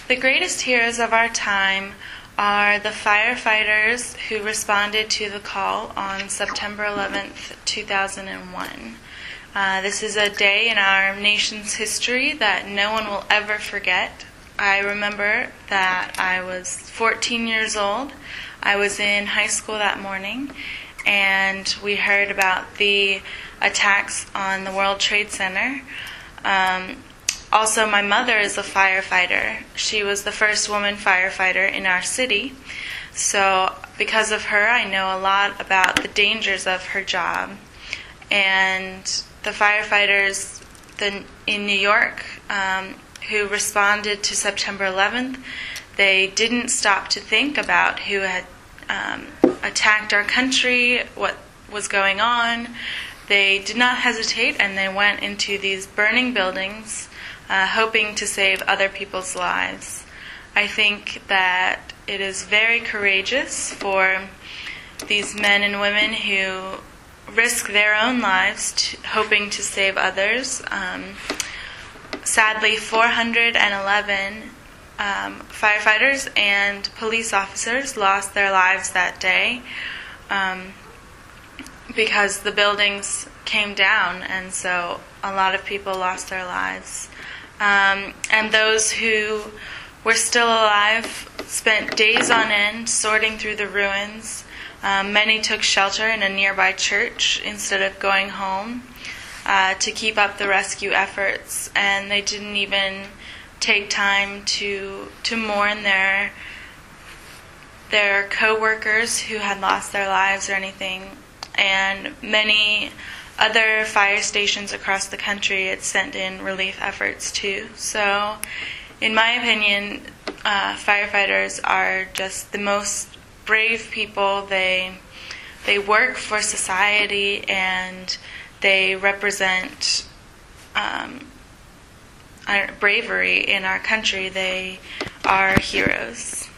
The greatest heroes of our time are the firefighters who responded to the call on September 11th, 2001. This is a day in our nation's history that no one will ever forget. I remember that I was 14 years old. I was in high school that morning, and we heard about the attacks on the World Trade Center. Also, my mother is a firefighter. She was the first woman firefighter in our city. So because of her, I know a lot about the dangers of her job. And the firefighters in New York who responded to September 11th, they didn't stop to think about who had attacked our country, what was going on. They did not hesitate, and they went into these burning buildings hoping to save other people's lives. I think that it is very courageous for these men and women who risk their own lives hoping to save others. Sadly, 411 firefighters and police officers lost their lives that day because the buildings came down, and so a lot of people lost their lives. And those who were still alive spent days on end sorting through the ruins. Many took shelter in a nearby church instead of going home to keep up the rescue efforts, and they didn't even take time to mourn their co-workers who had lost their lives or anything. And many other fire stations across the country had sent in relief efforts too. So, in my opinion, firefighters are just the most brave people. They work for society, and they represent bravery in our country. They are heroes.